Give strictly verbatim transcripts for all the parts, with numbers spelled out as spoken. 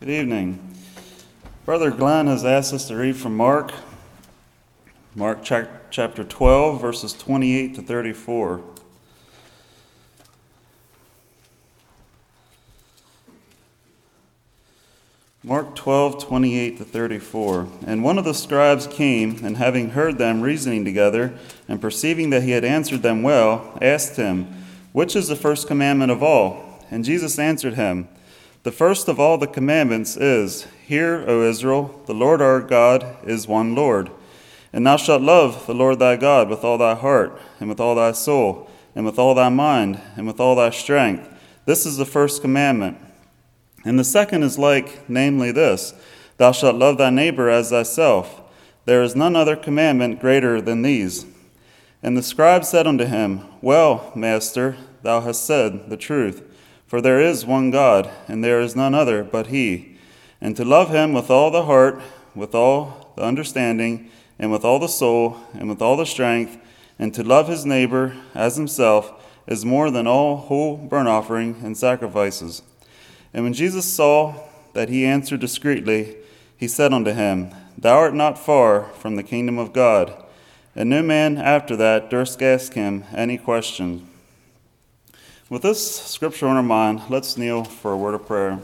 Good evening. Brother Glenn has asked us to read from Mark, Mark chapter twelve, verses twenty-eight to thirty-four. Mark twelve, twenty-eight to thirty-four. And one of the scribes came, and having heard them reasoning together, and perceiving that he had answered them well, asked him, Which is the first commandment of all? And Jesus answered him, The first of all the commandments is, Hear, O Israel, the Lord our God is one Lord. And thou shalt love the Lord thy God with all thy heart, and with all thy soul, and with all thy mind, and with all thy strength. This is the first commandment. And the second is like, namely this, Thou shalt love thy neighbor as thyself. There is none other commandment greater than these. And the scribe said unto him, Well, Master, thou hast said the truth. For there is one God, and there is none other but he. And to love him with all the heart, with all the understanding, and with all the soul, and with all the strength, and to love his neighbor as himself, is more than all whole burnt offering and sacrifices. And when Jesus saw that he answered discreetly, he said unto him, Thou art not far from the kingdom of God. And no man after that durst ask him any question. With this scripture on our mind, let's kneel for a word of prayer.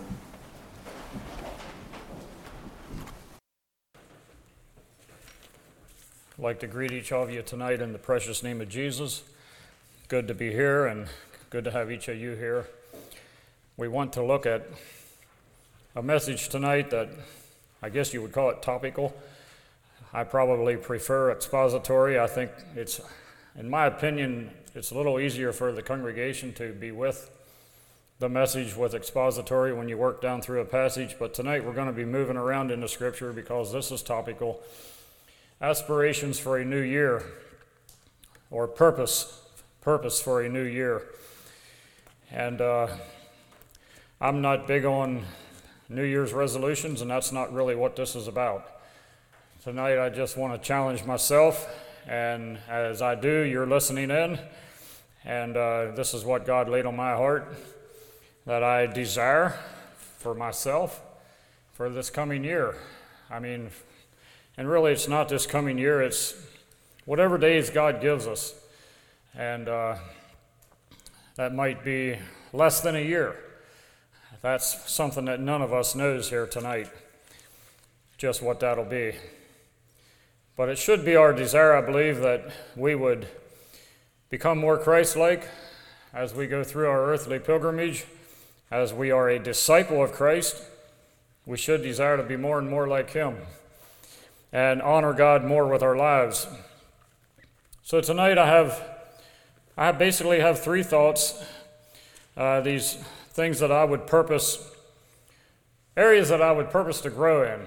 I'd like to greet each of you tonight in the precious name of Jesus. Good to be here and good to have each of you here. We want to look at a message tonight that I guess you would call it topical. I probably prefer expository. I think it's, in my opinion, it's a little easier for the congregation to be with the message with expository when you work down through a passage. But tonight we're going to be moving around in the scripture because this is topical. Aspirations for a new year, or purpose, purpose for a new year. And uh, I'm not big on New Year's resolutions, and that's not really what this is about. Tonight I just want to challenge myself, and as I do, you're listening in, and uh, this is what God laid on my heart that I desire for myself for this coming year. I mean, and really it's not this coming year, it's whatever days God gives us, and uh, that might be less than a year. That's something that none of us knows here tonight, just what that'll be. But it should be our desire, I believe, that we would become more Christ-like as we go through our earthly pilgrimage. As we are a disciple of Christ, we should desire to be more and more like him and honor God more with our lives. So tonight I have, I basically have three thoughts, uh, these things that I would purpose, areas that I would purpose to grow in,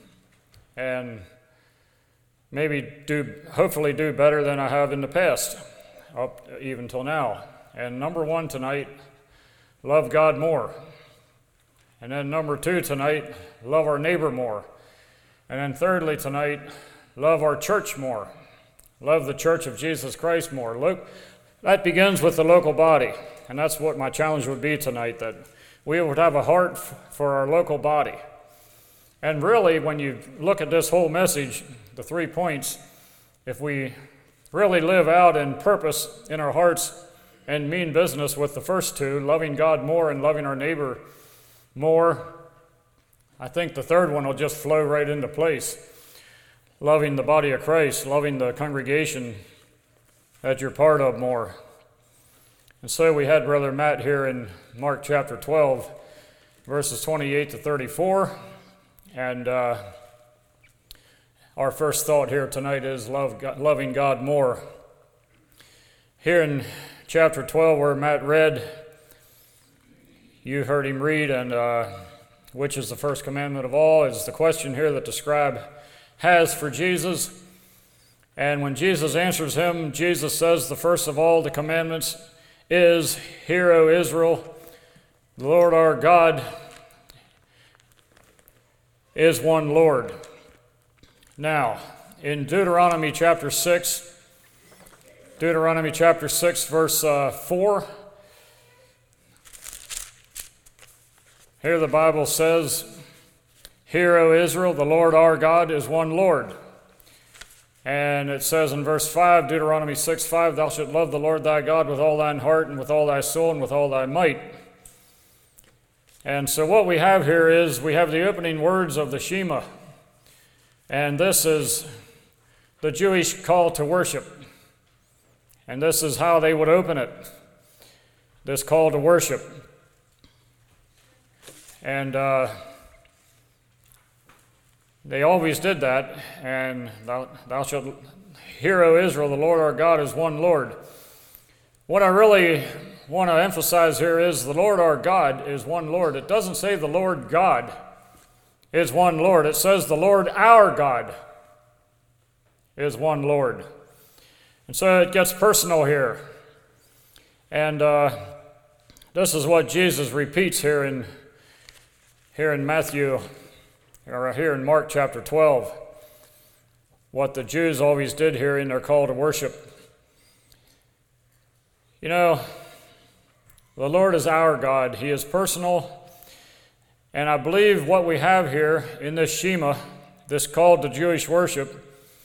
and maybe do, hopefully do better than I have in the past, up even till now. And number one tonight, love God more. And then number two tonight, love our neighbor more. And then thirdly tonight, love our church more. Love the Church of Jesus Christ more. Look, that begins with the local body. And that's what my challenge would be tonight, that we would have a heart f- for our local body. And really, when you look at this whole message, the three points, if we really live out in purpose in our hearts and mean business with the first two, loving God more and loving our neighbor more, I think the third one will just flow right into place. Loving the body of Christ, loving the congregation that you're part of more. And so we had Brother Matt here in Mark chapter twelve, verses twenty-eight to thirty-four. And uh, our first thought here tonight is love, God, loving God more. Here in chapter twelve, where Matt read, you heard him read, and uh, which is the first commandment of all, is the question here that the scribe has for Jesus. And when Jesus answers him, Jesus says the first of all the commandments is, Hear, O Israel, the Lord our God is one Lord. Now, in Deuteronomy chapter six, Deuteronomy chapter six, verse uh, four, here the Bible says, Hear, O Israel, the Lord our God is one Lord. And it says in verse five, Deuteronomy six five, thou shalt love the Lord thy God with all thine heart and with all thy soul and with all thy might. And so what we have here is we have the opening words of the Shema. And this is the Jewish call to worship. And this is how they would open it, this call to worship. And uh, they always did that. And thou, thou shalt hear, O Israel, the Lord our God is one Lord. What I really want to emphasize here is the Lord our God is one Lord. It doesn't say the Lord God is one Lord. It says the Lord our God is one Lord. And so it gets personal here. And uh, this is what Jesus repeats here in here in Matthew, or here in Mark chapter twelve, what the Jews always did here in their call to worship. You know, the Lord is our God. He is personal. And I believe what we have here in this Shema, this call to Jewish worship,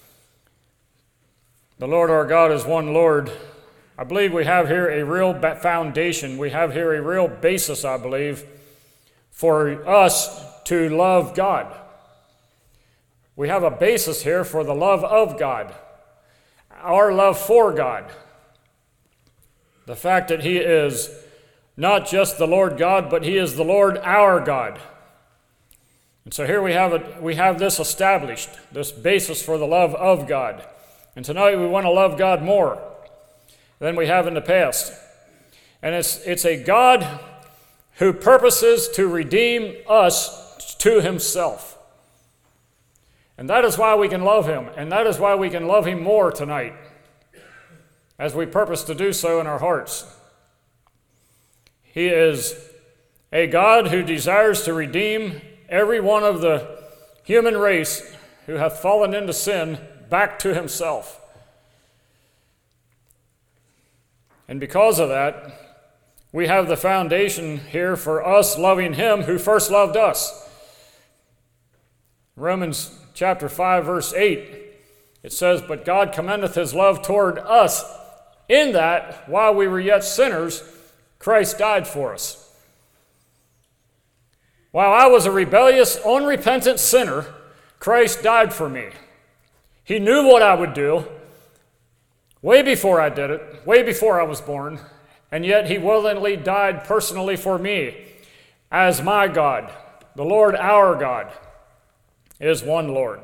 the Lord our God is one Lord. I believe we have here a real foundation. We have here a real basis, I believe, for us to love God. We have a basis here for the love of God, our love for God. The fact that He is not just the Lord God, but He is the Lord our God. And so here we have it, we have this established, this basis for the love of God. And tonight we want to love God more than we have in the past. And it's it's a God who purposes to redeem us to Himself. And that is why we can love Him, and that is why we can love Him more tonight, as we purpose to do so in our hearts. He is a God who desires to redeem every one of the human race who hath fallen into sin back to Himself. And because of that, we have the foundation here for us loving Him who first loved us. Romans chapter five, verse eight, it says, but God commendeth His love toward us, in that, while we were yet sinners, Christ died for us. While I was a rebellious, unrepentant sinner, Christ died for me. He knew what I would do way before I did it, way before I was born, and yet He willingly died personally for me as my God. The Lord our God is one Lord.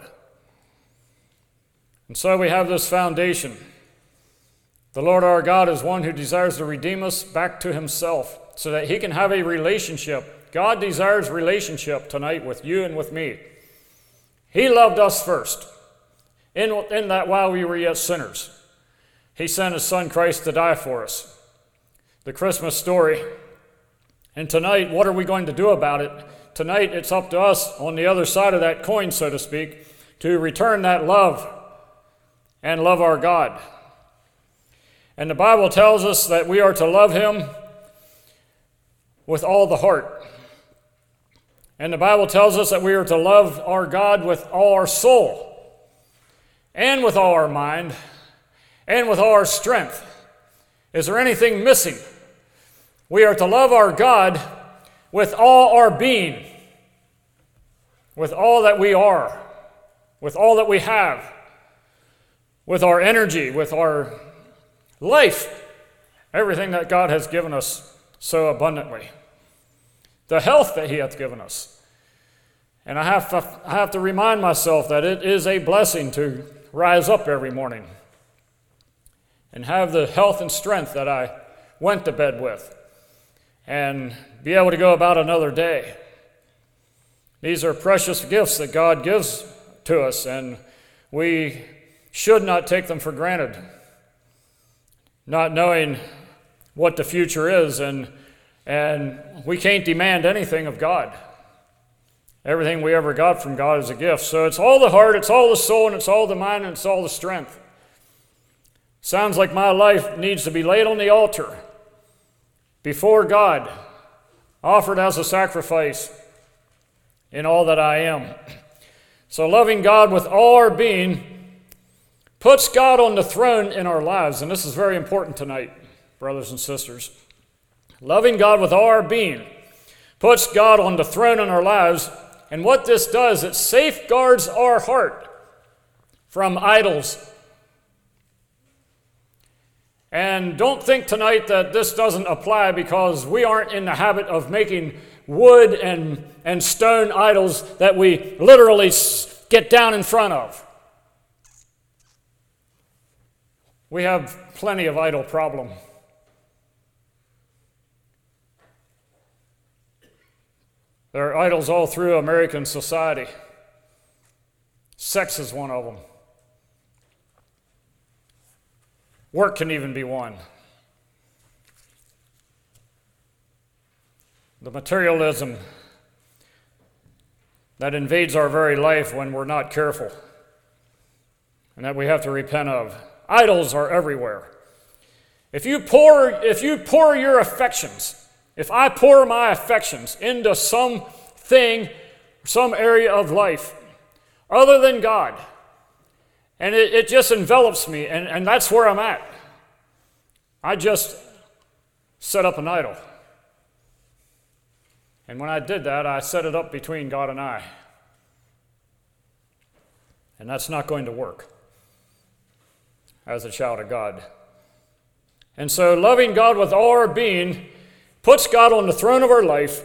And so we have this foundation. The Lord our God is one who desires to redeem us back to Himself so that He can have a relationship. God desires relationship tonight with you and with me. He loved us first. In, in that while we were yet sinners, He sent His Son Christ to die for us. The Christmas story. And tonight, what are we going to do about it? Tonight, it's up to us on the other side of that coin, so to speak, to return that love and love our God. And the Bible tells us that we are to love Him with all the heart. And the Bible tells us that we are to love our God with all our soul, and with all our mind, and with all our strength. Is there anything missing? We are to love our God with all our being, with all that we are, with all that we have, with our energy, with our life, everything that God has given us so abundantly, the health that He hath given us. And I have to, I have to remind myself that it is a blessing to rise up every morning and have the health and strength that I went to bed with and be able to go about another day. These are precious gifts that God gives to us, and we should not take them for granted, not knowing what the future is, and and we can't demand anything of God. Everything we ever got from God is a gift. So it's all the heart, it's all the soul, and it's all the mind, and it's all the strength. Sounds like my life needs to be laid on the altar before God, offered as a sacrifice, in all that I am. So loving God with all our being puts God on the throne in our lives. And this is very important tonight, brothers and sisters. Loving God with all our being puts God on the throne in our lives. And what this does, it safeguards our heart from idols. And don't think tonight that this doesn't apply, because we aren't in the habit of making wood and, and stone idols that we literally get down in front of. We have plenty of idol problem. There are idols all through American society. Sex is one of them. Work can even be one. The materialism that invades our very life when we're not careful, and that we have to repent of. Idols are everywhere. If you pour, if you pour your affections, if I pour my affections into something, some area of life other than God, and it, it just envelops me, and, and that's where I'm at, I just set up an idol. And when I did that, I set it up between God and I. And that's not going to work as a child of God. And so loving God with all our being puts God on the throne of our life,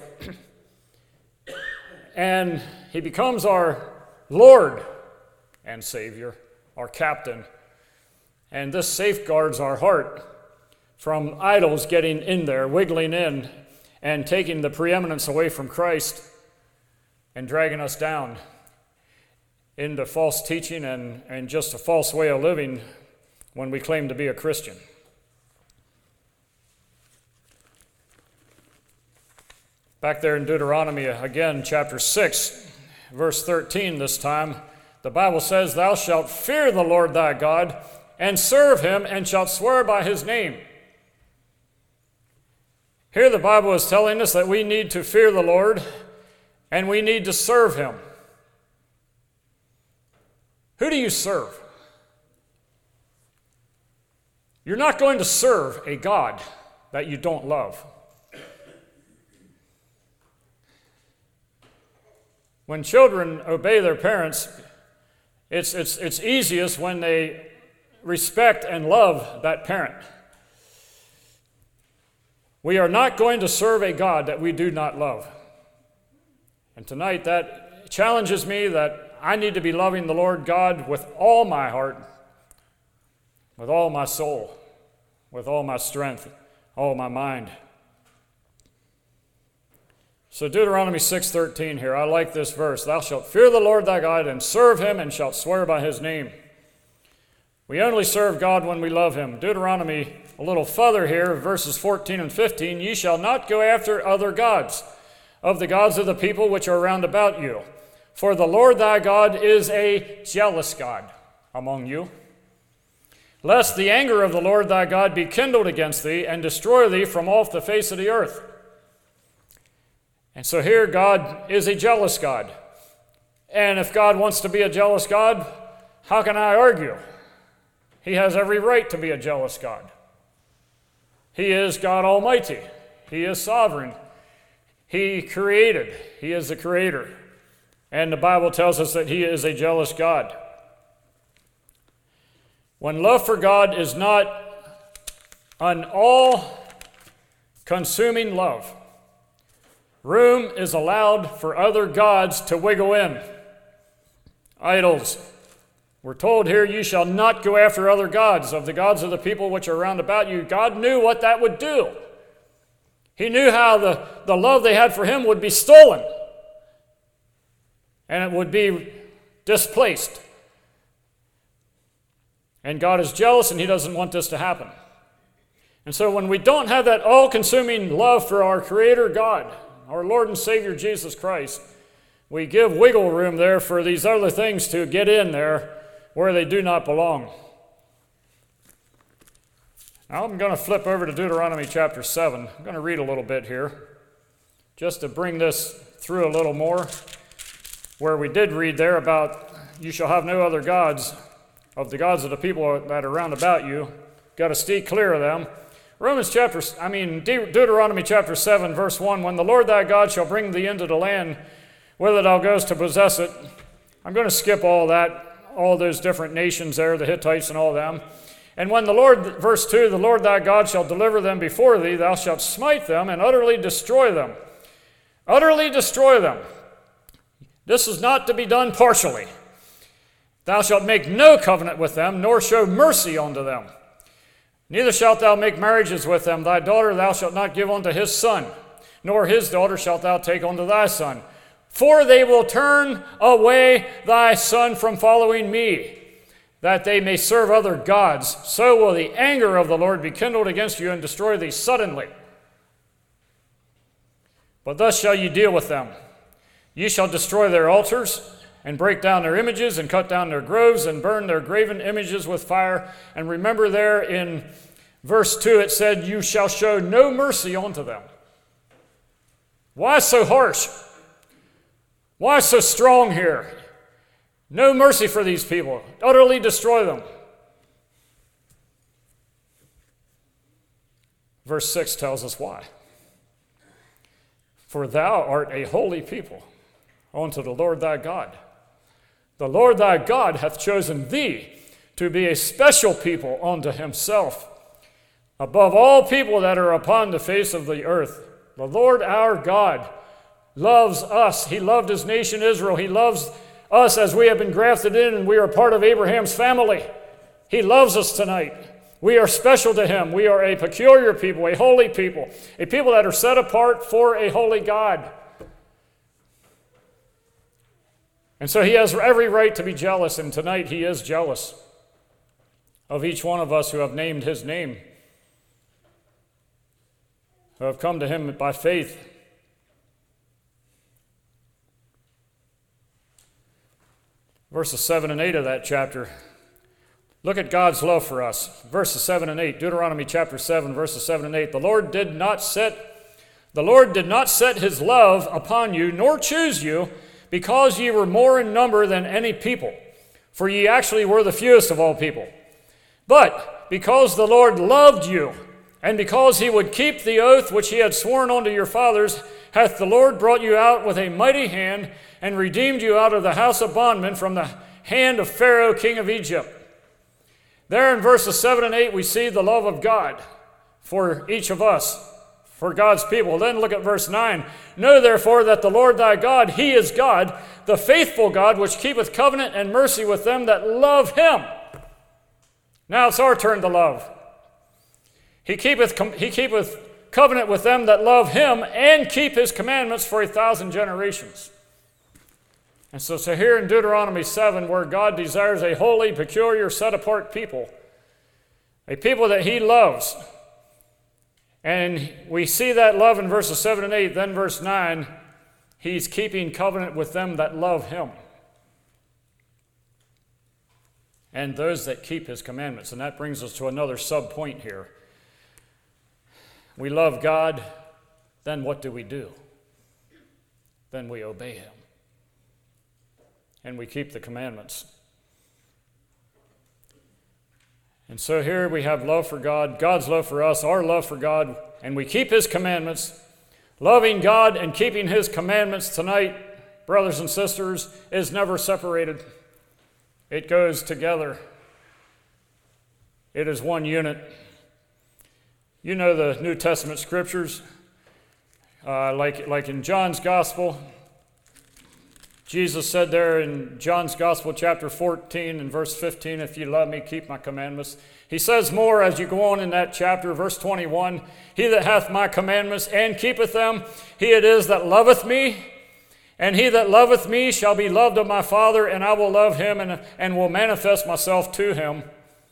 and he becomes our Lord and Savior, our captain. And this safeguards our heart from idols getting in there, wiggling in, and taking the preeminence away from Christ and dragging us down into false teaching and, and just a false way of living when we claim to be a Christian. Back there in Deuteronomy, again, chapter six, verse thirteen this time, the Bible says, "Thou shalt fear the Lord thy God, and serve him, and shalt swear by his name." Here the Bible is telling us that we need to fear the Lord, and we need to serve him. Who do you serve? You're not going to serve a God that you don't love. When children obey their parents, it's, it's, it's easiest when they respect and love that parent. We are not going to serve a God that we do not love. And tonight that challenges me that I need to be loving the Lord God with all my heart, with all my soul, with all my strength, all my mind. So Deuteronomy six thirteen here, I like this verse. "Thou shalt fear the Lord thy God, and serve him, and shalt swear by his name." We only serve God when we love him. Deuteronomy, a little further here, verses fourteen and fifteen, "Ye shall not go after other gods, of the gods of the people which are round about you. For the Lord thy God is a jealous God among you, lest the anger of the Lord thy God be kindled against thee, and destroy thee from off the face of the earth." And so here God is a jealous God. And if God wants to be a jealous God, how can I argue? He has every right to be a jealous God. He is God Almighty. He is sovereign. He created. He is the creator. And the Bible tells us that he is a jealous God. When love for God is not an all-consuming love, room is allowed for other gods to wiggle in. Idols. We're told here, "You shall not go after other gods, of the gods of the people which are round about you." God knew what that would do. He knew how the, the love they had for him would be stolen, and it would be displaced. And God is jealous, and he doesn't want this to happen. And so when we don't have that all-consuming love for our Creator God, our Lord and Savior Jesus Christ, we give wiggle room there for these other things to get in there where they do not belong. Now I'm going to flip over to Deuteronomy chapter seven. I'm going to read a little bit here just to bring this through a little more. where we did read there about you shall have no other gods of the gods of the people that are round about you. Got to stay clear of them. Romans chapter, I mean De- Deuteronomy chapter seven, verse one, when the Lord thy God shall bring thee into the land whither thou goest to possess it. I'm going to skip all that, all those different nations there, the Hittites and all them. And when the Lord, verse two, the Lord thy God shall deliver them before thee, thou shalt smite them and utterly destroy them. Utterly destroy them. This is not to be done partially. Thou shalt make no covenant with them, nor show mercy unto them. Neither shalt thou make marriages with them. Thy daughter thou shalt not give unto his son, nor his daughter shalt thou take unto thy son. For they will turn away thy son from following me, that they may serve other gods. So will the anger of the Lord be kindled against you and destroy thee suddenly. But thus shall ye deal with them. Ye shall destroy their altars, and break down their images, and cut down their groves, and burn their graven images with fire. And remember there in verse two it said, you shall show no mercy unto them. Why so harsh? Why so strong here? No mercy for these people. Utterly destroy them. Verse six tells us why. For thou art a holy people unto the Lord thy God. The Lord thy God hath chosen thee to be a special people unto himself, above all people that are upon the face of the earth. The Lord our God loves us. He loved his nation Israel. He loves us as we have been grafted in and we are part of Abraham's family. He loves us tonight. We are special to him. We are a peculiar people, a holy people, a people that are set apart for a holy God. And so he has every right to be jealous, and tonight he is jealous of each one of us who have named his name, who have come to him by faith. Verses seven and eight of that chapter. Look at God's love for us. Verses seven and eight, Deuteronomy chapter seven, verses seven and eight. The Lord did not set, the Lord did not set his love upon you, nor choose you, because ye were more in number than any people, for ye actually were the fewest of all people. But because the Lord loved you, and because he would keep the oath which he had sworn unto your fathers, hath the Lord brought you out with a mighty hand, and redeemed you out of the house of bondmen from the hand of Pharaoh king of Egypt. There in verses seven and eight we see the love of God for each of us, for God's people. Then look at verse nine. Know therefore that the Lord thy God, he is God, the faithful God, which keepeth covenant and mercy with them that love him. Now it's our turn to love. He keepeth, he keepeth covenant with them that love him and keep his commandments for a thousand generations. And so, so here in Deuteronomy seven, where God desires a holy, peculiar, set-apart people, a people that he loves, and we see that love in verses seven and eight. Then verse nine, he's keeping covenant with them that love him and those that keep his commandments. And that brings us to another sub-point here. We love God, then what do we do? Then we obey him. And we keep the commandments. And so here we have love for God, God's love for us, our love for God, and we keep his commandments. Loving God and keeping his commandments tonight, brothers and sisters, is never separated. It goes together. It is one unit. You know the New Testament scriptures, uh, like, like in John's Gospel. Jesus said there in John's Gospel, chapter fourteen and verse fifteen, if you love me, keep my commandments. He says more as you go on in that chapter, verse twenty-one, he that hath my commandments and keepeth them, he it is that loveth me, and he that loveth me shall be loved of my Father, and I will love him and, and will manifest myself to him.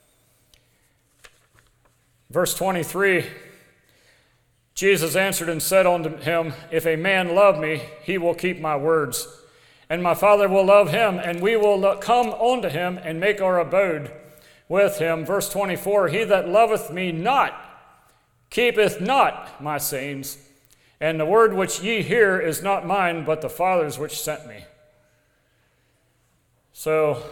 Verse twenty-three, Jesus answered and said unto him, if a man love me, he will keep my words. And my Father will love him, and we will come unto him and make our abode with him. Verse twenty-four, he that loveth me not keepeth not my sayings, and the word which ye hear is not mine, but the Father's which sent me. So,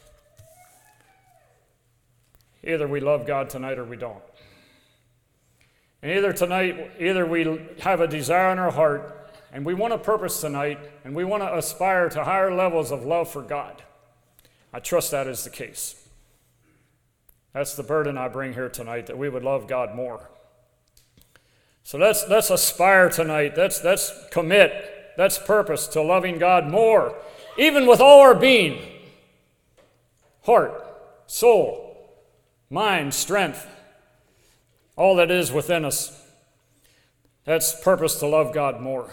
either we love God tonight or we don't. And either tonight, either we have a desire in our heart, and we want a purpose tonight, and we want to aspire to higher levels of love for God. I trust that is the case. That's the burden I bring here tonight, that we would love God more. So let's let's aspire tonight. Let's, let's commit. Let's purpose to loving God more, even with all our being. Heart, soul, mind, strength, all that is within us. That's purpose to love God more.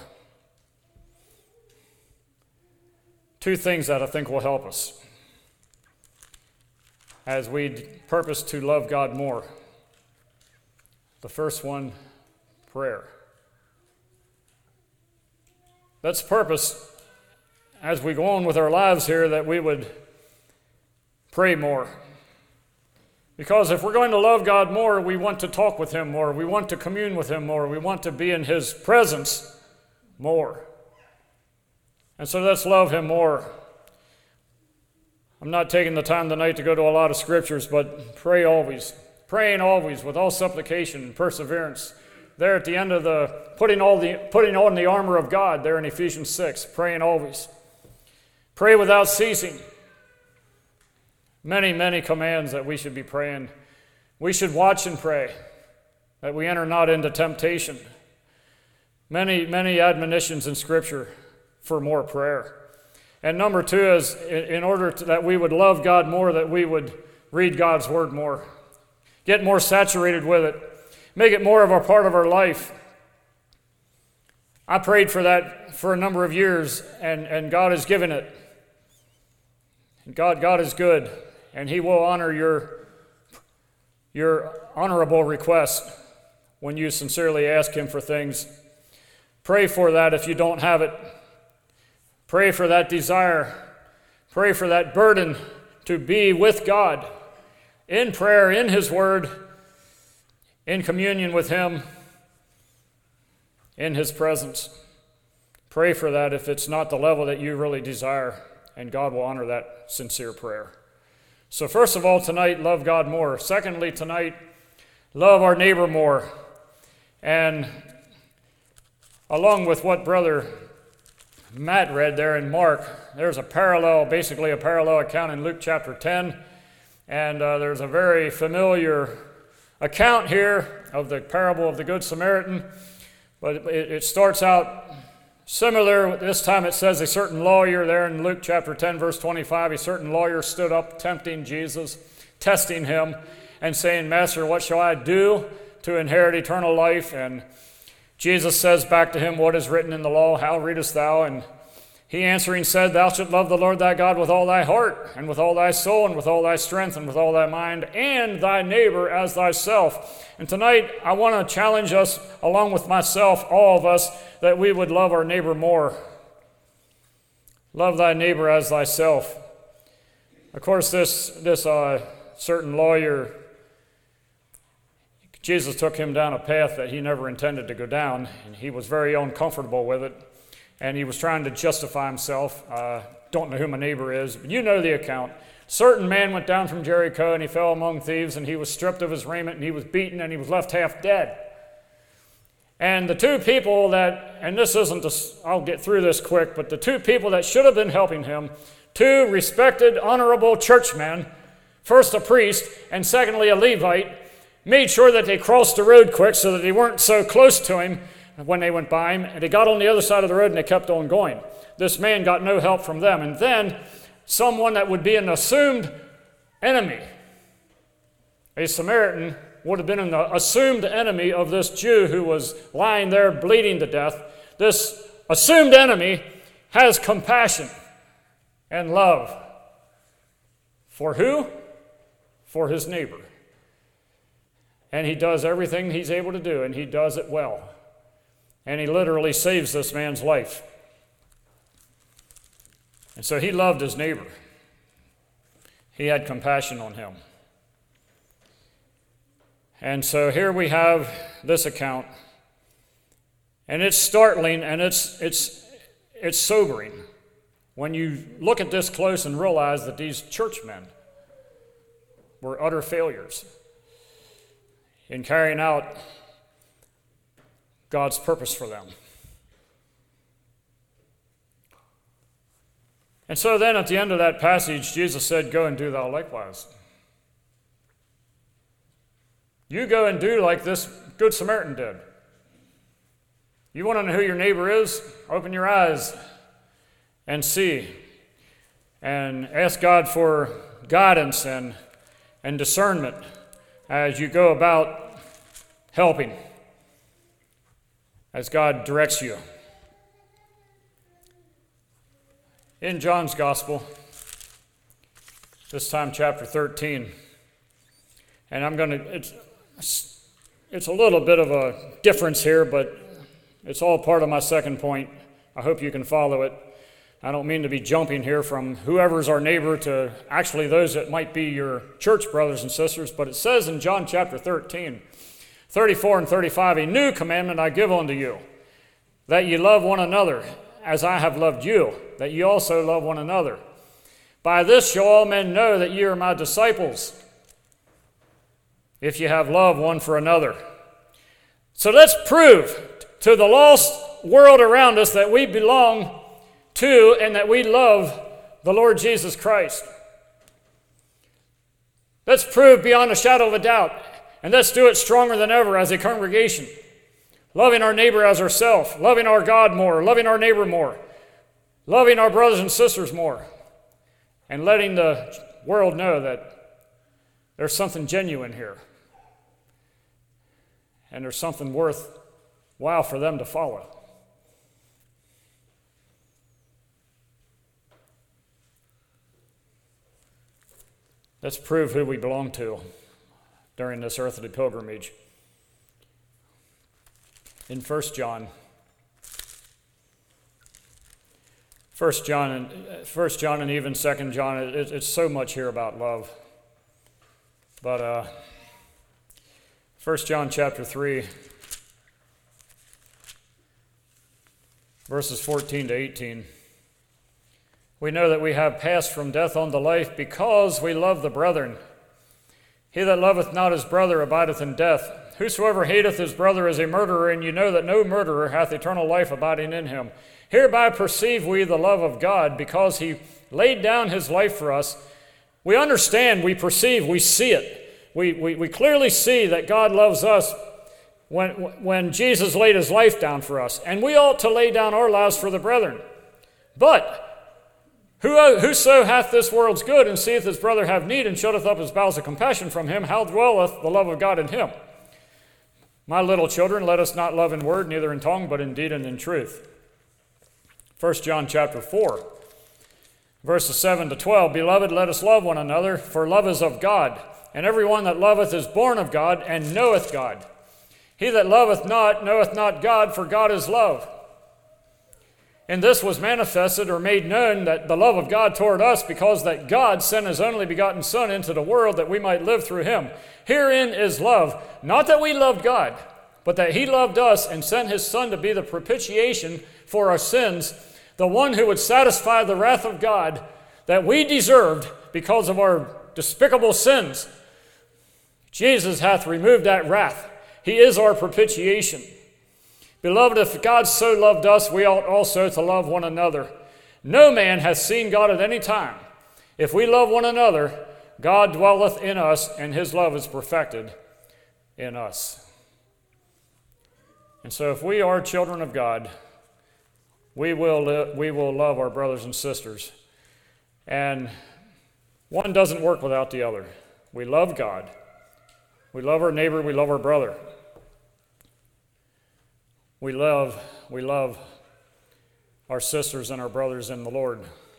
Two things that I think will help us as we purpose to love God more. The first one, prayer. Let's purpose, as we go on with our lives here, that we would pray more. Because if we're going to love God more, we want to talk with Him more. We want to commune with Him more. We want to be in His presence more. And so let's love Him more. I'm not taking the time tonight to go to a lot of scriptures, but pray always. Praying always with all supplication and perseverance. There at the end of the putting all the putting on the armor of God there in Ephesians six, praying always. Pray without ceasing. Many, many commands that we should be praying. We should watch and pray, that we enter not into temptation. Many, many admonitions in Scripture for more prayer. And number two is, in order to, that we would love God more, that we would read God's Word more. Get more saturated with it. Make it more of a part of our life. I prayed for that for a number of years, and, and God has given it. And God, God is good, and He will honor your, your honorable request when you sincerely ask Him for things. Pray for that if you don't have it. Pray for that desire. Pray for that burden to be with God in prayer, in His Word, in communion with Him, in His presence. Pray for that if it's not the level that you really desire, and God will honor that sincere prayer. So first of all, tonight, love God more. Secondly, tonight, love our neighbor more. And along with what Brother Matt read there in Mark, there's a parallel, basically a parallel account in Luke chapter ten. And uh, there's a very familiar account here of the parable of the Good Samaritan, but it, it starts out similar. This time it says a certain lawyer there in Luke chapter ten, verse twenty-five, a certain lawyer stood up tempting Jesus, testing Him, and saying, Master, what shall I do to inherit eternal life? And Jesus says back to him, What is written in the law? How readest thou? And he answering said, Thou shalt love the Lord thy God with all thy heart, and with all thy soul, and with all thy strength, and with all thy mind, and thy neighbor as thyself. And tonight, I want to challenge us, along with myself, all of us, that we would love our neighbor more. Love thy neighbor as thyself. Of course, this, this uh, certain lawyer, Jesus took him down a path that he never intended to go down, and he was very uncomfortable with it. And he was trying to justify himself. Uh, don't know who my neighbor is, but you know the account. Certain man went down from Jericho, and he fell among thieves, and he was stripped of his raiment, and he was beaten, and he was left half dead. And the two people that, and this isn't, a, I'll get through this quick, but the two people that should have been helping him, two respected, honorable churchmen, first a priest, and secondly a Levite, made sure that they crossed the road quick so that they weren't so close to him when they went by him, and they got on the other side of the road and they kept on going. This man got no help from them. And then someone that would be an assumed enemy, a Samaritan, would have been an assumed enemy of this Jew who was lying there bleeding to death. This assumed enemy has compassion and love. For who? For his neighbor. And he does everything he's able to do, and he does it well. And he literally saves this man's life. And so he loved his neighbor. He had compassion on him. And so here we have this account. And it's startling and it's it's it's sobering. when you look at this close and realize that these churchmen were utter failures in carrying out God's purpose for them. And so then at the end of that passage, Jesus said, "Go and do thou likewise." You go and do like this Good Samaritan did. You want to know who your neighbor is? Open your eyes and see. And ask God for guidance and, and discernment as you go about helping, as God directs you. In John's Gospel, this time chapter thirteen, and I'm going to, it's, it's a little bit of a difference here, but it's all part of my second point. I hope you can follow it. I don't mean to be jumping here from whoever's our neighbor to actually those that might be your church brothers and sisters, but it says in John chapter thirteen, thirty-four and thirty-five, "A new commandment I give unto you, that ye love one another, as I have loved you, that ye also love one another. By this shall all men know that ye are my disciples, if ye have love one for another." So let's prove to the lost world around us that we belong to and that we love the Lord Jesus Christ. Let's prove beyond a shadow of a doubt, and let's do it stronger than ever as a congregation. Loving our neighbor as ourselves, loving our God more, loving our neighbor more, loving our brothers and sisters more, and letting the world know that there's something genuine here, and there's something worthwhile for them to follow. Let's prove who we belong to during this earthly pilgrimage. In First John, First John, and First John, and even Second John, it, it's so much here about love. But uh, First John chapter three, verses fourteen to eighteen. "We know that we have passed from death unto life, because we love the brethren. He that loveth not his brother abideth in death. Whosoever hateth his brother is a murderer, and you know that no murderer hath eternal life abiding in him. Hereby perceive we the love of God, because he laid down his life for us." We understand, we perceive, we see it. We, we, we clearly see that God loves us when, when Jesus laid his life down for us. And we ought to lay down our lives for the brethren. But Who, whoso hath this world's good, and seeth his brother have need, and shutteth up his bowels of compassion from him, how dwelleth the love of God in him? My little children, let us not love in word, neither in tongue, but in deed and in truth. First John chapter four, verses seven to twelve. "Beloved, let us love one another, for love is of God. And every one that loveth is born of God, and knoweth God. He that loveth not knoweth not God, for God is love. And this was manifested or made known, that the love of God toward us, because that God sent his only begotten Son into the world, that we might live through him. Herein is love, not that we loved God, but that he loved us and sent his Son to be the propitiation for our sins, the one who would satisfy the wrath of God that we deserved because of our despicable sins. Jesus hath removed that wrath. He is our propitiation. Beloved, if God so loved us, we ought also to love one another. No man hath seen God at any time. If we love one another, God dwelleth in us, and his love is perfected in us." And so if we are children of God, we will, li- we will love our brothers and sisters. And one doesn't work without the other. We love God. We love our neighbor. We love our brother. We love, we love our sisters and our brothers in the Lord.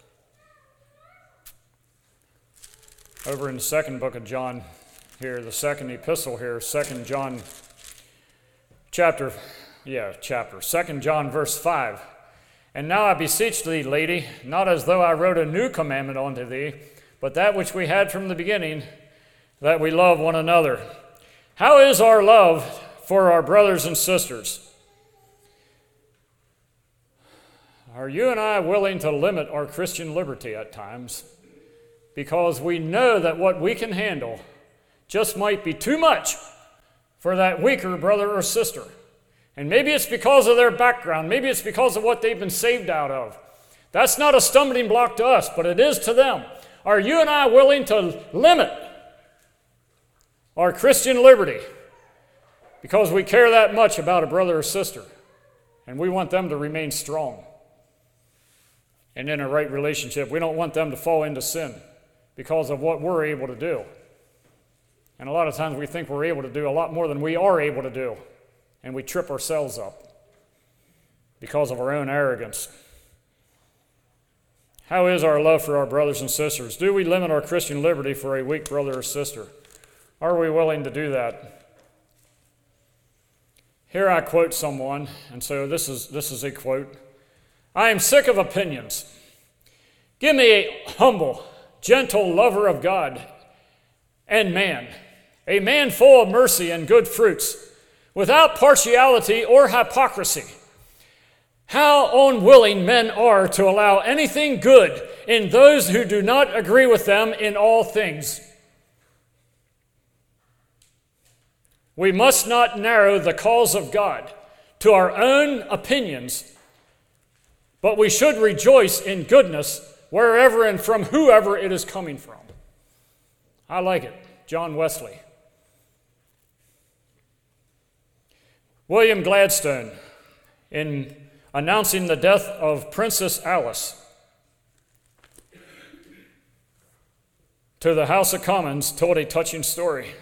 Over in the second book of John here, the second epistle here, Second John chapter, yeah, chapter, Second John verse five. "And now I beseech thee, lady, not as though I wrote a new commandment unto thee, but that which we had from the beginning, that we love one another. How is our love for our brothers and sisters?" Are you and I willing to limit our Christian liberty at times because we know that what we can handle just might be too much for that weaker brother or sister? And maybe it's because of their background. Maybe it's because of what they've been saved out of. That's not a stumbling block to us, but it is to them. Are you and I willing to limit our Christian liberty because we care that much about a brother or sister and we want them to remain strong and in a right relationship? We don't want them to fall into sin because of what we're able to do. And a lot of times we think we're able to do a lot more than we are able to do, and we trip ourselves up because of our own arrogance. How is our love for our brothers and sisters? Do we limit our Christian liberty for a weak brother or sister? Are we willing to do that? Here I quote someone, and so this is, this is a quote. I am sick of opinions. Give me a humble, gentle lover of God and man, a man full of mercy and good fruits, without partiality or hypocrisy. How unwilling men are to allow anything good in those who do not agree with them in all things. We must not narrow the cause of God to our own opinions, but we should rejoice in goodness wherever and from whoever it is coming from. I like it. John Wesley. William Gladstone, in announcing the death of Princess Alice to the House of Commons, told a touching story.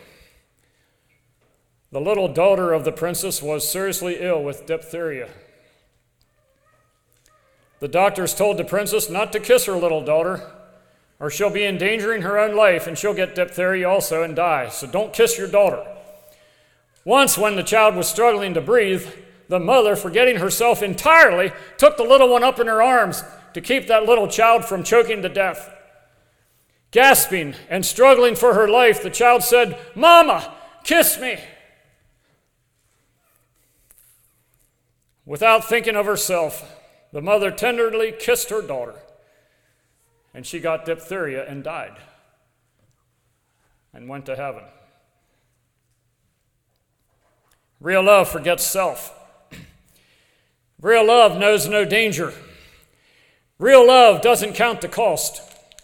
The little daughter of the princess was seriously ill with diphtheria. The doctors told the princess not to kiss her little daughter, or she'll be endangering her own life and she'll get diphtheria also and die. So don't kiss your daughter. Once, when the child was struggling to breathe, the mother, forgetting herself entirely, took the little one up in her arms to keep that little child from choking to death. Gasping and struggling for her life, the child said, "Mama, kiss me." Without thinking of herself, the mother tenderly kissed her daughter, and she got diphtheria and died and went to heaven. Real love forgets self. Real love knows no danger. Real love doesn't count the cost.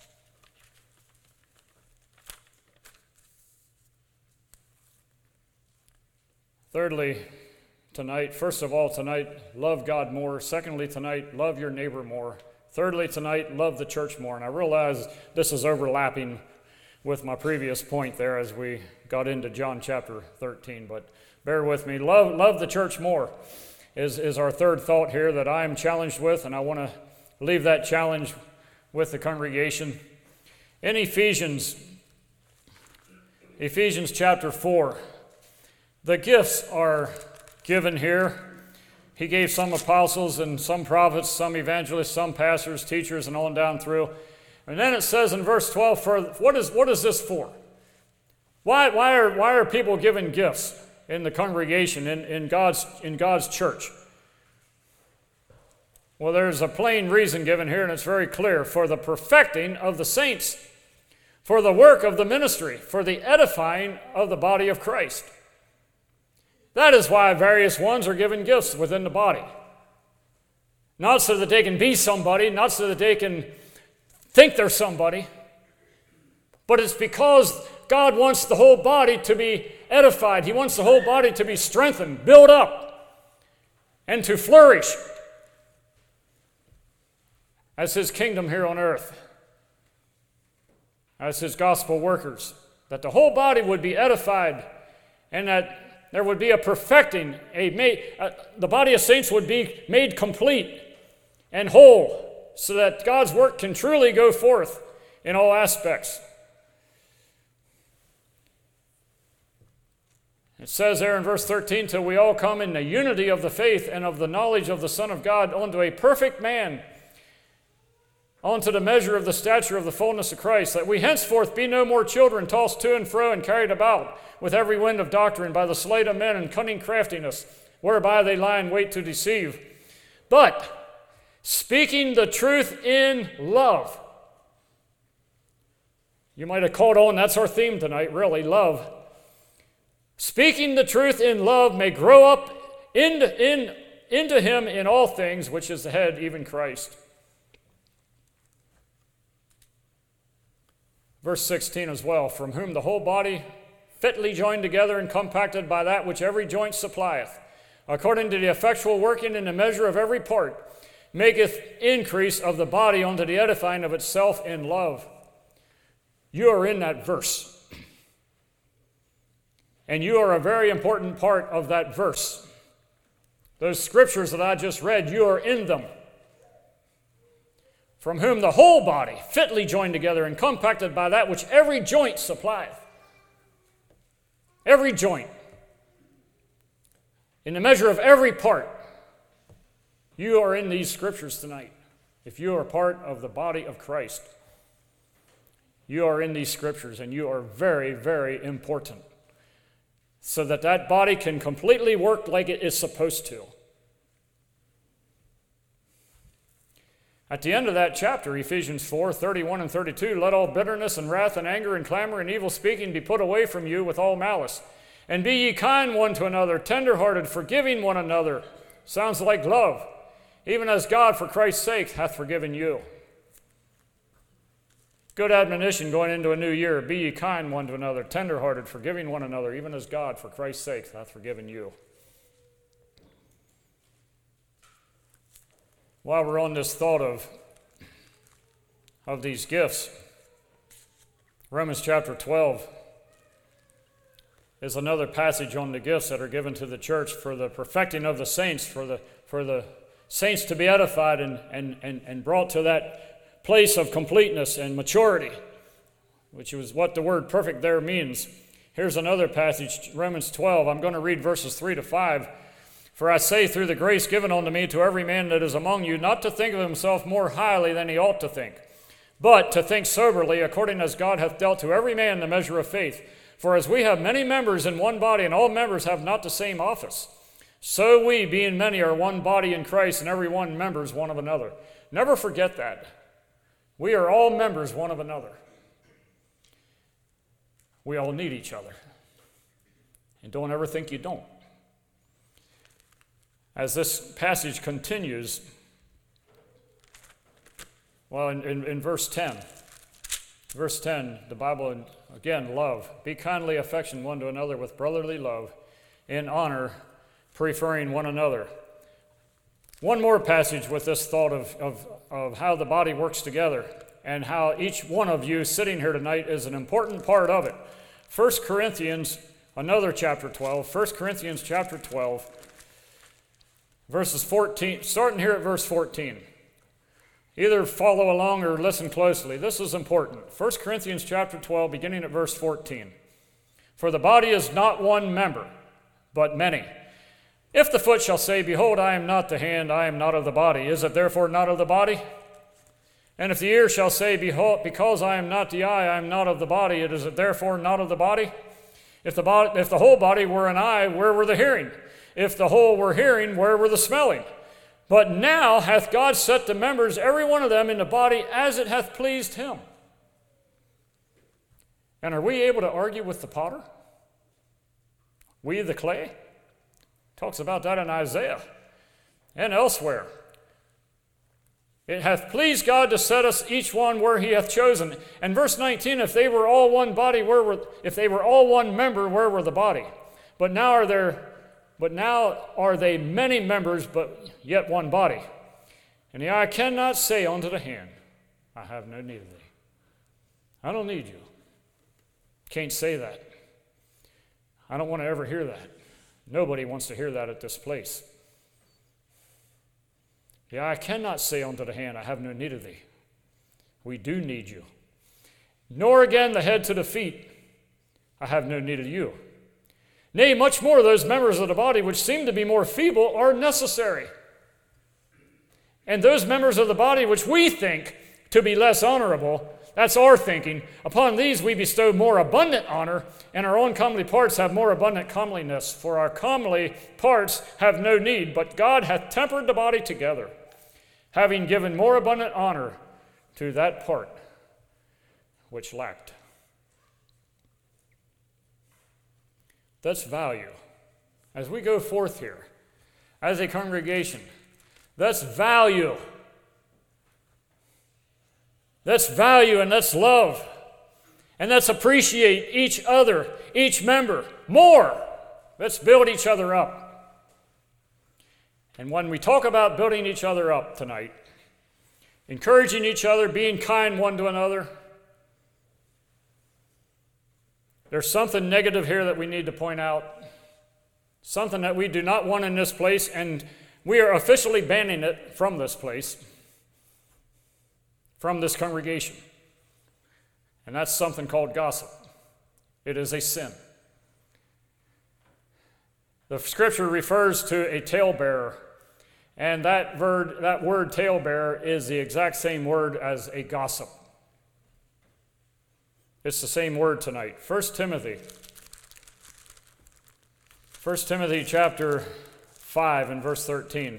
Thirdly, tonight, first of all, tonight, love God more. Secondly, tonight, love your neighbor more. Thirdly, tonight, love the church more. And I realize this is overlapping with my previous point there as we got into John chapter thirteen, but bear with me. Love, love the church more is, is our third thought here that I am challenged with, and I want to leave that challenge with the congregation. In Ephesians, Ephesians chapter four, the gifts are given here. He gave some apostles and some prophets, some evangelists, some pastors, teachers, and on down through. And then it says in verse twelve, for what is what is this for? Why, why, are, why are people given gifts in the congregation, in, in, God's, in God's church? Well, there's a plain reason given here, and it's very clear. For the perfecting of the saints, for the work of the ministry, for the edifying of the body of Christ. That is why various ones are given gifts within the body. Not so that they can be somebody, not so that they can think they're somebody, but it's because God wants the whole body to be edified. He wants the whole body to be strengthened, built up, and to flourish as His kingdom here on earth, as His gospel workers, that the whole body would be edified and that there would be a perfecting, a made, uh, the body of saints would be made complete and whole so that God's work can truly go forth in all aspects. It says there in verse thirteen, till we all come in the unity of the faith and of the knowledge of the Son of God unto a perfect man, unto the measure of the stature of the fullness of Christ, that we henceforth be no more children tossed to and fro and carried about with every wind of doctrine by the sleight of men and cunning craftiness, whereby they lie in wait to deceive. But speaking the truth in love. You might have caught on, that's our theme tonight, really, love. Speaking the truth in love may grow up into, in, into him in all things, which is the head, even Christ. Verse sixteen as well, from whom the whole body fitly joined together and compacted by that which every joint supplieth, according to the effectual working in the measure of every part, maketh increase of the body unto the edifying of itself in love. You are in that verse. And you are a very important part of that verse. Those scriptures that I just read, you are in them. From whom the whole body, fitly joined together and compacted by that which every joint supplieth. Every joint. In the measure of every part. You are in these scriptures tonight. If you are part of the body of Christ, you are in these scriptures, and you are very, very important, so that that body can completely work like it is supposed to. At the end of that chapter, Ephesians four, thirty-one and thirty-two, let all bitterness and wrath and anger and clamor and evil speaking be put away from you with all malice. And be ye kind one to another, tenderhearted, forgiving one another. Sounds like love. Even as God, for Christ's sake, hath forgiven you. Good admonition going into a new year. Be ye kind one to another, tenderhearted, forgiving one another, even as God, for Christ's sake, hath forgiven you. While we're on this thought of, of these gifts, Romans chapter twelve is another passage on the gifts that are given to the church for the perfecting of the saints, for the, for the saints to be edified and, and, and, and brought to that place of completeness and maturity, which is what the word perfect there means. Here's another passage, Romans twelve. I'm going to read verses three to five. For I say, through the grace given unto me, to every man that is among you, not to think of himself more highly than he ought to think, but to think soberly, according as God hath dealt to every man the measure of faith. For as we have many members in one body, and all members have not the same office, so we, being many, are one body in Christ, and every one members one of another. Never forget that. We are all members one of another. We all need each other. And don't ever think you don't. As this passage continues, well, in, in, in verse ten, verse ten, the Bible, again, love. Be kindly affectioned one to another with brotherly love, in honor, preferring one another. One more passage with this thought of, of, of how the body works together and how each one of you sitting here tonight is an important part of it. First Corinthians, another chapter twelve, First Corinthians chapter twelve, verses fourteen, starting here at verse fourteen. Either follow along or listen closely. This is important. First Corinthians chapter twelve, beginning at verse fourteen. For the body is not one member, but many. If the foot shall say, behold, I am not the hand, I am not of the body, is it therefore not of the body? And if the ear shall say, behold, because I am not the eye, I am not of the body, it is it therefore not of the body? If the, body, if the whole body were an eye, where were the hearing? If the whole were hearing, where were the smelling? But now hath God set the members, every one of them, in the body as it hath pleased him. And are we able to argue with the potter? We the clay? Talks about that in Isaiah and elsewhere. It hath pleased God to set us each one where he hath chosen. And verse nineteen, if they were all one body, where were, if they were all one member, where were the body? But now are there, but now are they many members, but yet one body. And the eye cannot say unto the hand, I have no need of thee. I don't need you. Can't say that. I don't want to ever hear that. Nobody wants to hear that at this place. The eye cannot say unto the hand, I have no need of thee. We do need you. Nor again the head to the feet, I have no need of you. Nay, much more those members of the body which seem to be more feeble are necessary. And those members of the body which we think to be less honorable, that's our thinking, upon these we bestow more abundant honor, and our own comely parts have more abundant comeliness. For our comely parts have no need, but God hath tempered the body together, having given more abundant honor to that part which lacked. That's value. As we go forth here, as a congregation, that's value. That's value and that's love. And let's appreciate each other, each member, more. Let's build each other up. And when we talk about building each other up tonight, encouraging each other, being kind one to another, there's something negative here that we need to point out, something that we do not want in this place, and we are officially banning it from this place, from this congregation. And that's something called gossip. It is a sin. The scripture refers to a talebearer, and that word, that word talebearer is the exact same word as a gossip. It's the same word tonight. First Timothy. First Timothy chapter five and verse thirteen.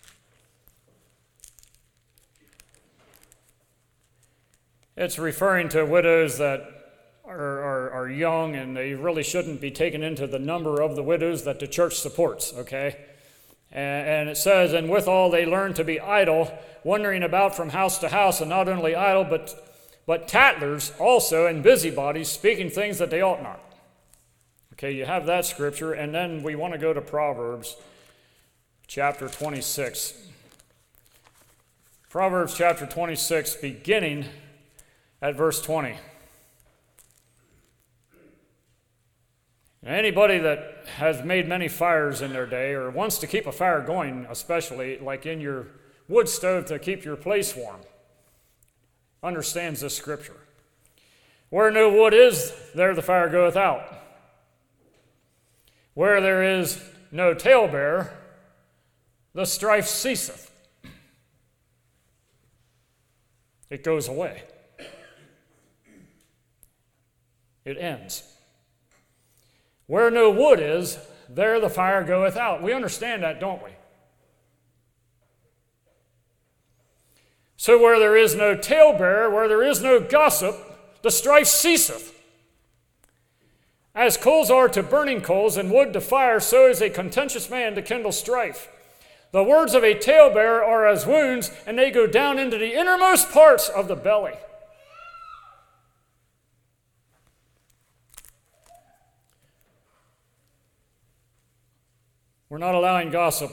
It's referring to widows that are, are, are young, and they really shouldn't be taken into the number of the widows that the church supports, okay? And, and it says, and withal they learn to be idle, wandering about from house to house, and not only idle, but, but tattlers also, and busybodies, speaking things that they ought not. Okay, you have that scripture, and then we want to go to Proverbs chapter twenty-six. Proverbs chapter twenty-six, beginning at verse twenty. Anybody that has made many fires in their day, or wants to keep a fire going, especially like in your wood stove to keep your place warm, understands this scripture. Where no wood is, there the fire goeth out. Where there is no talebearer, the strife ceaseth. It goes away. It ends. Where no wood is, there the fire goeth out. We understand that, don't we? So where there is no talebearer, where there is no gossip, the strife ceaseth. As coals are to burning coals and wood to fire, so is a contentious man to kindle strife. The words of a talebearer are as wounds, and they go down into the innermost parts of the belly. We're not allowing gossip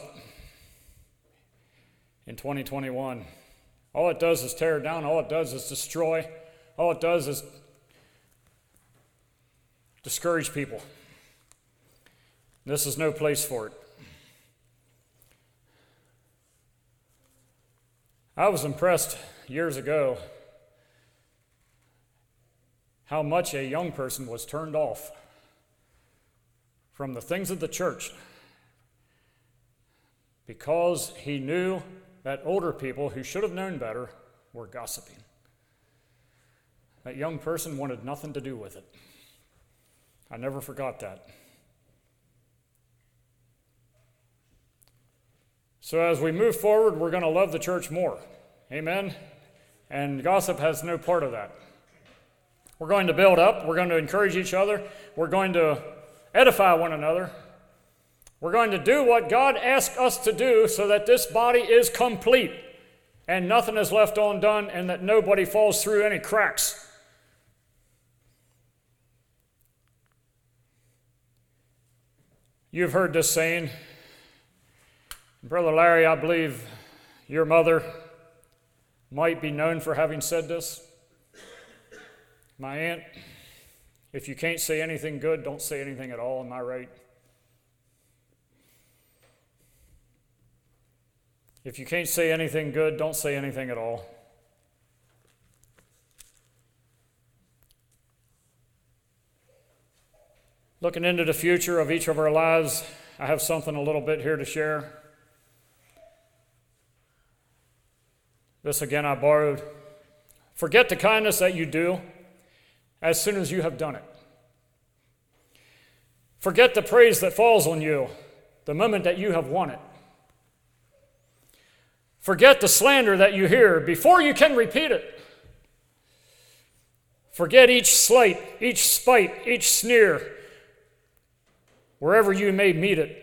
in twenty twenty-one. All it does is tear down. All it does is destroy. All it does is discourage people. This is no place for it. I was impressed years ago how much a young person was turned off from the things of the church because he knew that older people who should have known better were gossiping. That young person wanted nothing to do with it. I never forgot that. So as we move forward, we're going to love the church more. Amen? And gossip has no part of that. We're going to build up. We're going to encourage each other. We're going to edify one another. We're going to do what God asked us to do so that this body is complete and nothing is left undone and that nobody falls through any cracks. You've heard this saying. Brother Larry, I believe your mother might be known for having said this. My aunt, if you can't say anything good, don't say anything at all. Am I right? If you can't say anything good, don't say anything at all. Looking into the future of each of our lives, I have something a little bit here to share. This again I borrowed. Forget the kindness that you do as soon as you have done it. Forget the praise that falls on you the moment that you have won it. Forget the slander that you hear before you can repeat it. Forget each slight, each spite, each sneer, wherever you may meet it.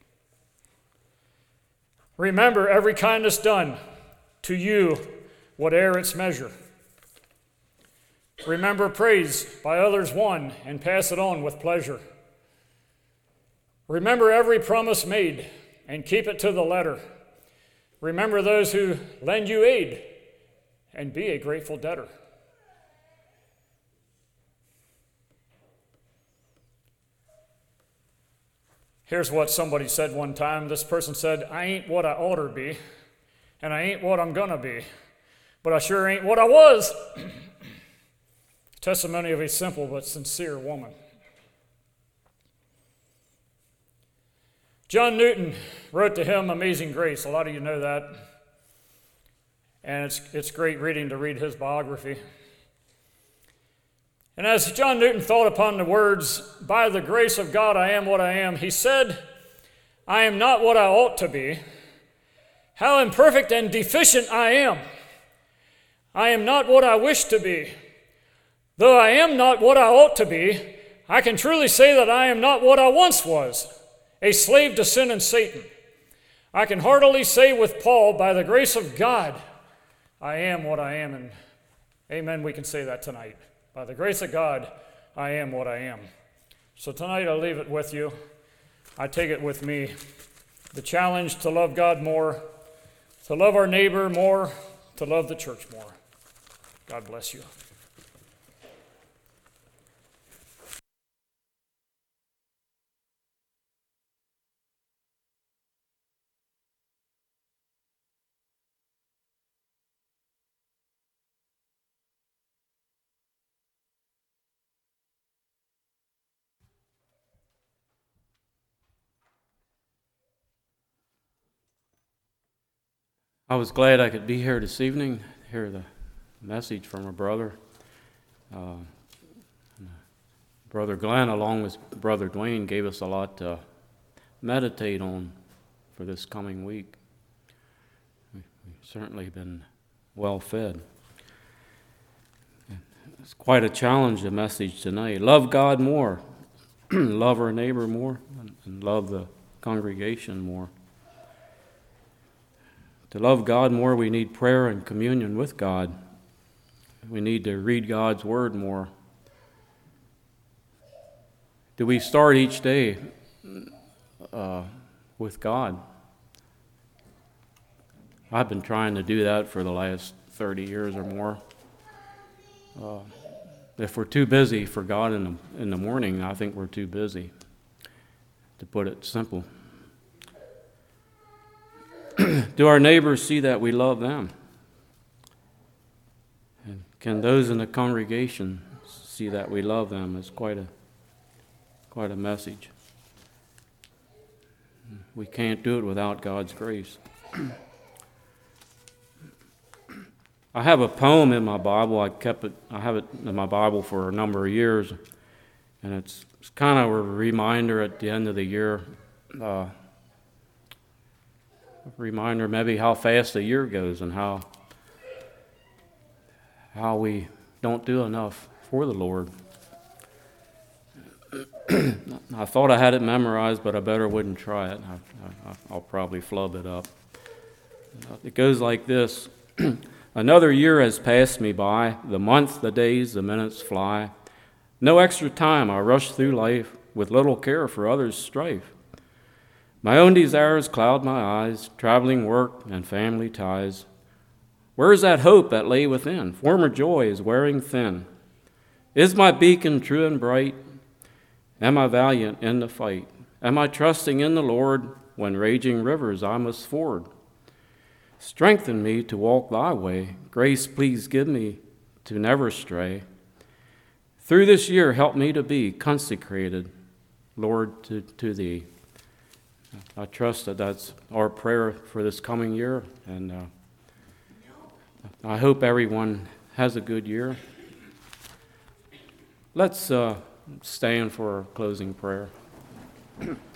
Remember every kindness done to you, whate'er its measure. Remember praise by others won, and pass it on with pleasure. Remember every promise made, and keep it to the letter. Remember those who lend you aid, and be a grateful debtor. Here's what somebody said one time. This person said, I ain't what I ought to be, and I ain't what I'm gonna be, but I sure ain't what I was. Testimony of a simple but sincere woman. John Newton wrote the hymn Amazing Grace. A lot of you know that. And it's, it's great reading to read his biography. And as John Newton thought upon the words, by the grace of God I am what I am, he said, I am not what I ought to be. How imperfect and deficient I am. I am not what I wish to be. Though I am not what I ought to be, I can truly say that I am not what I once was, a slave to sin and Satan. I can heartily say with Paul, by the grace of God, I am what I am. And amen, we can say that tonight. By the grace of God, I am what I am. So tonight I'll leave it with you. I take it with me. The challenge to love God more, to love our neighbor more, to love the church more. God bless you. I was glad I could be here this evening, hear the message from a brother. Uh, Brother Glenn, along with Brother Dwayne, gave us a lot to meditate on for this coming week. We've certainly been well fed. It's quite a challenge, the message tonight. Love God more, love our neighbor more, and love the congregation more. To love God more, we need prayer and communion with God. We need to read God's Word more. Do we start each day uh, with God? I've been trying to do that for the last thirty years or more. Uh, if we're too busy for God in the, in the morning, I think we're too busy, to put it simple. Do our neighbors see that we love them? And can those in the congregation see that we love them? It's quite a quite a message. We can't do it without God's grace. I have a poem in my Bible. I kept it. I have it in my Bible for a number of years, and it's, it's kind of a reminder at the end of the year. Uh, Reminder maybe how fast a year goes and how how we don't do enough for the Lord. I thought I had it memorized, but I better wouldn't try it. I, I, I'll probably flub it up. It goes like this. Another year has passed me by. The months, the days, the minutes fly. No extra time, I rush through life with little care for others' strife. My own desires cloud my eyes, traveling work and family ties. Where is that hope that lay within? Former joy is wearing thin. Is my beacon true and bright? Am I valiant in the fight? Am I trusting in the Lord when raging rivers I must ford? Strengthen me to walk thy way. Grace, please give me to never stray. Through this year, help me to be consecrated, Lord, to, to thee. I trust that that's our prayer for this coming year, and uh, I hope everyone has a good year. Let's uh, stand for our closing prayer.